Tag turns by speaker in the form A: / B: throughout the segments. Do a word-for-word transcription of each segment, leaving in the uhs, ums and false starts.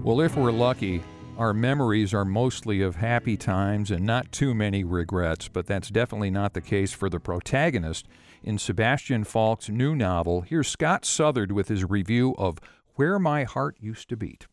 A: Well, if we're lucky, our memories are mostly of happy times and not too many regrets, but that's definitely not the case for the protagonist in Sebastian Falk's new novel. Here's Scott Southard with his review of Where My Heart Used to Beat.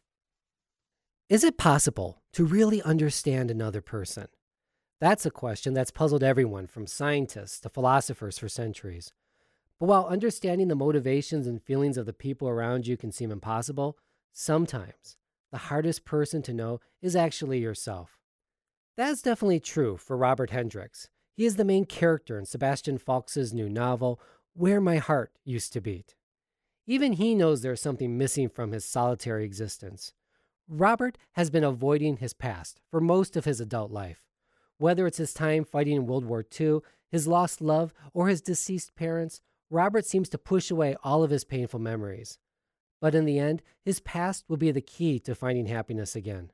B: Is it possible to really understand another person? That's a question that's puzzled everyone from scientists to philosophers for centuries. But while understanding the motivations and feelings of the people around you can seem impossible, sometimes the hardest person to know is actually yourself. That's definitely true for Robert Hendricks. He is the main character in Sebastian Falk's new novel, Where My Heart Used to Beat. Even he knows there's something missing from his solitary existence. Robert has been avoiding his past for most of his adult life. Whether it's his time fighting in World War Two, his lost love, or his deceased parents, Robert seems to push away all of his painful memories. But in the end, his past will be the key to finding happiness again.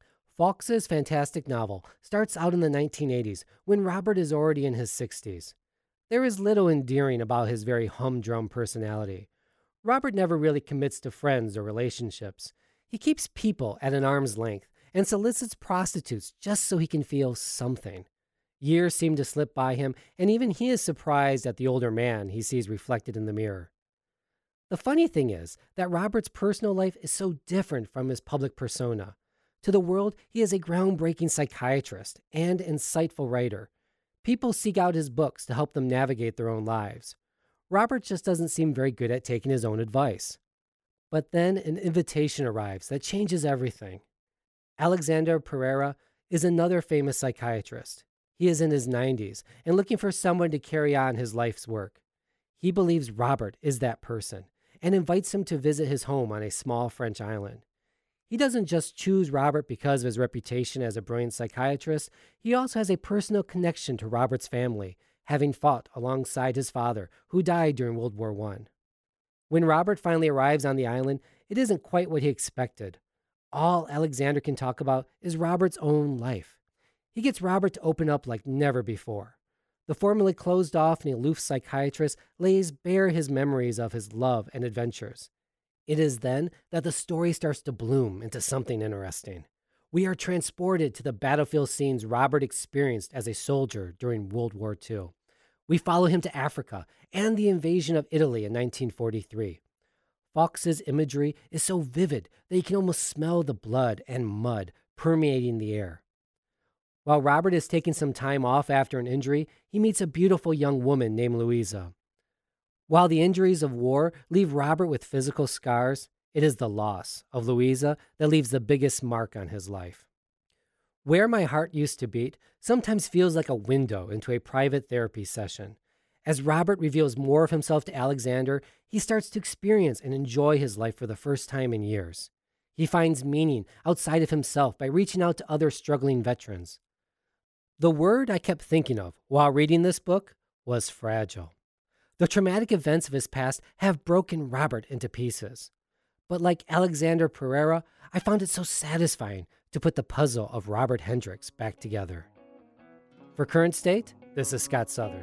B: Falk's fantastic novel starts out in the nineteen eighties when Robert is already in his sixties. There is little endearing about his very humdrum personality. Robert never really commits to friends or relationships. He keeps people at an arm's length and solicits prostitutes just so he can feel something. Years seem to slip by him, and even he is surprised at the older man he sees reflected in the mirror. The funny thing is that Robert's personal life is so different from his public persona. To the world, he is a groundbreaking psychiatrist and insightful writer. People seek out his books to help them navigate their own lives. Robert just doesn't seem very good at taking his own advice. But then an invitation arrives that changes everything. Alexander Pereira is another famous psychiatrist. He is in his nineties and looking for someone to carry on his life's work. He believes Robert is that person and invites him to visit his home on a small French island. He doesn't just choose Robert because of his reputation as a brilliant psychiatrist. He also has a personal connection to Robert's family, having fought alongside his father, who died during World War One. When Robert finally arrives on the island, it isn't quite what he expected. All Alexander can talk about is Robert's own life. He gets Robert to open up like never before. The formerly closed off and aloof psychiatrist lays bare his memories of his love and adventures. It is then that the story starts to bloom into something interesting. We are transported to the battlefield scenes Robert experienced as a soldier during World War Two. We follow him to Africa and the invasion of Italy in nineteen forty-three. Falk's imagery is so vivid that you can almost smell the blood and mud permeating the air. While Robert is taking some time off after an injury, he meets a beautiful young woman named Louisa. While the injuries of war leave Robert with physical scars, it is the loss of Louisa that leaves the biggest mark on his life. Where My Heart Used to Beat sometimes feels like a window into a private therapy session. As Robert reveals more of himself to Alexander, he starts to experience and enjoy his life for the first time in years. He finds meaning outside of himself by reaching out to other struggling veterans. The word I kept thinking of while reading this book was fragile. The traumatic events of his past have broken Robert into pieces. But like Alexander Pereira, I found it so satisfying to put the puzzle of Robert Hendricks back together. For Current State, this is Scott Southard.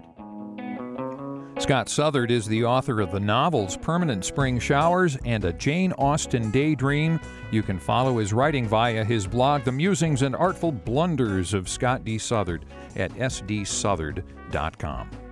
A: Scott Southard is the author of the novels Permanent Spring Showers and A Jane Austen Daydream. You can follow his writing via his blog, The Musings and Artful Blunders of Scott D. Southard, at s d southard dot com.